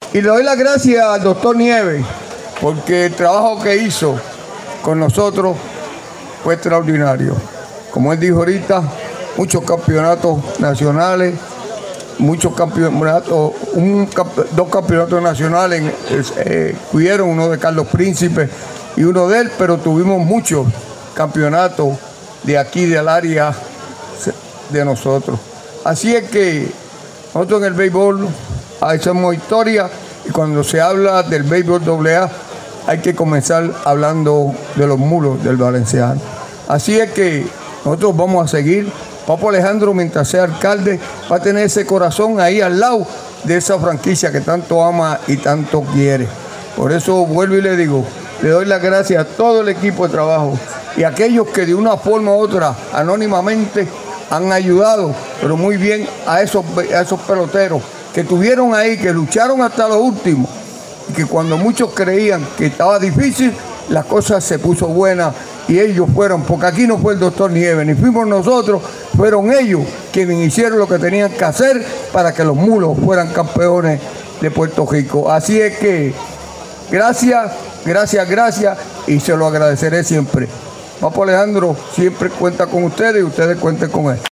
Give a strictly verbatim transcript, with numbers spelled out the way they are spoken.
Y le doy las gracias al doctor Nieves, porque el trabajo que hizo con nosotros fue extraordinario. Como él dijo ahorita, muchos campeonatos nacionales, muchos campeonatos, un, dos campeonatos nacionales eh, hubieron, uno de Carlos Príncipe y uno de él, pero tuvimos muchos campeonatos de aquí, del área de nosotros. Así es que nosotros en el béisbol hacemos historia, y cuando se habla del béisbol doble A hay que comenzar hablando de los mulos del Valenciano. Así es que nosotros vamos a seguir. Papo Alejandro, mientras sea alcalde, va a tener ese corazón ahí al lado de esa franquicia que tanto ama y tanto quiere. Por eso vuelvo y le digo, le doy las gracias a todo el equipo de trabajo y a aquellos que de una forma u otra, anónimamente, han ayudado, pero muy bien, a esos, a esos peloteros que estuvieron ahí, que lucharon hasta lo último, y que cuando muchos creían que estaba difícil, las cosas se puso buenas y ellos fueron, porque aquí no fue el doctor Nieves, ni fuimos nosotros, fueron ellos quienes hicieron lo que tenían que hacer para que los mulos fueran campeones de Puerto Rico. Así es que gracias, gracias, gracias, y se lo agradeceré siempre. Papo Alejandro siempre cuenta con ustedes y ustedes cuenten con él.